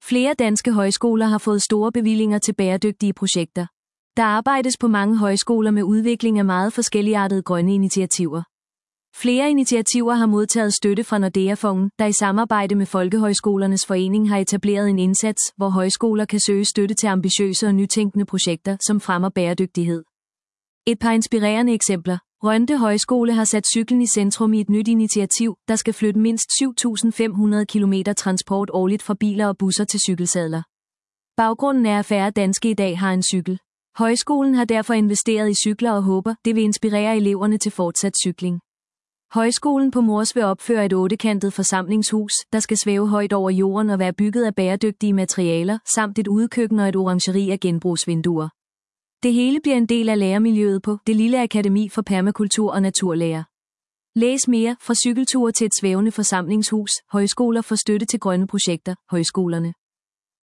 Flere danske højskoler har fået store bevillinger til bæredygtige projekter. Der arbejdes på mange højskoler med udvikling af meget forskelligartede grønne initiativer. Flere initiativer har modtaget støtte fra Nordea-fonden, der i samarbejde med Folkehøjskolernes Forening har etableret en indsats, hvor højskoler kan søge støtte til ambitiøse og nytænkende projekter, som fremmer bæredygtighed. Et par inspirerende eksempler. Rønde Højskole har sat cyklen i centrum i et nyt initiativ, der skal flytte mindst 7.500 km transport årligt fra biler og busser til cykelsadler. Baggrunden er, at færre danske i dag har en cykel. Højskolen har derfor investeret i cykler og håber, det vil inspirere eleverne til fortsat cykling. Højskolen på Mors vil opføre et 8-kantet forsamlingshus, der skal svæve højt over jorden og være bygget af bæredygtige materialer, samt et udekøkken og et orangeri af genbrugsvinduer. Det hele bliver en del af lærermiljøet på Det Lille Akademi for Permakultur og Naturlære. Læs mere fra cykelture til et svævende forsamlingshus. Højskoler får støtte til grønne projekter. Højskolerne.